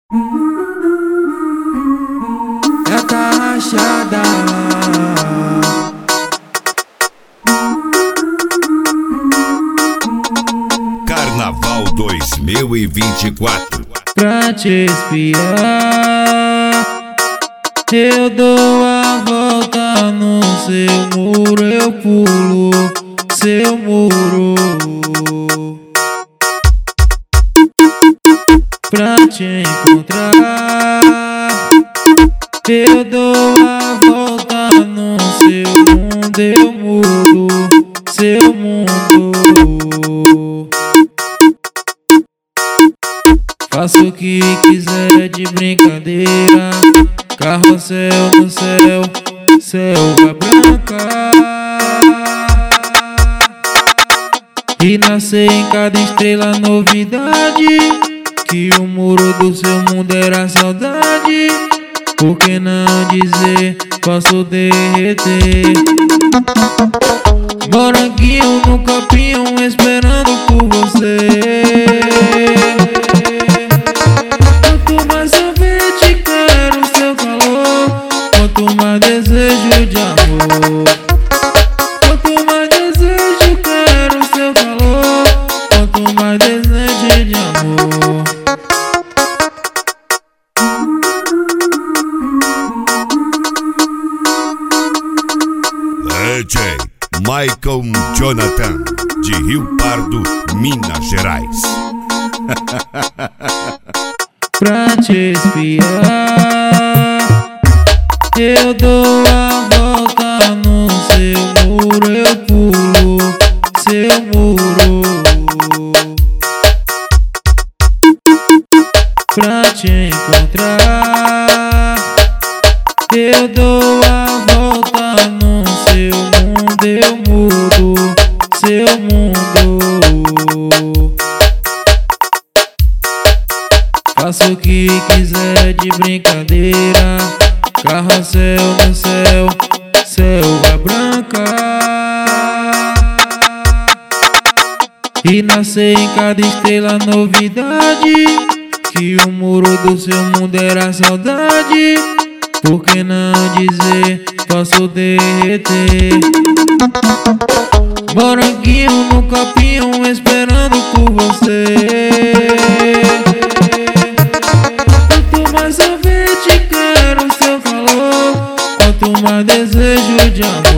É tá rachada. Carnaval 2024. Pra te espiar, eu dou a volta no seu muro, eu pulo seu muro. Pra te encontrar, eu dou a volta no seu mundo, eu mudo seu mundo. Faço o que quiser de brincadeira, carrossel no céu, selva branca. E nascer em cada estrela novidade, que o muro do seu mundo era saudade. Por que não dizer, posso derreter? Moranguinho no copinho esperando por você. Quanto mais sorvete quero seu calor, quanto mais desejo de amor. Quanto mais desejo quero seu calor, quanto mais desejo de amor. DJ Michael Jonathan, de Rio Pardo, Minas Gerais. Pra te espiar, eu dou a volta no seu muro, eu pulo seu muro. Pra te encontrar, eu dou a volta no seu mundo, eu mudo seu mundo. Faço o que quiser de brincadeira, carrossel no céu, selva branca. E nascer em cada estrela novidade, que o muro do seu mundo era saudade. Por que não dizer, posso derreter? Moranguinho no copinho esperando por você. Quanto mais sorvete quero seu calor, quanto mais desejo de amor.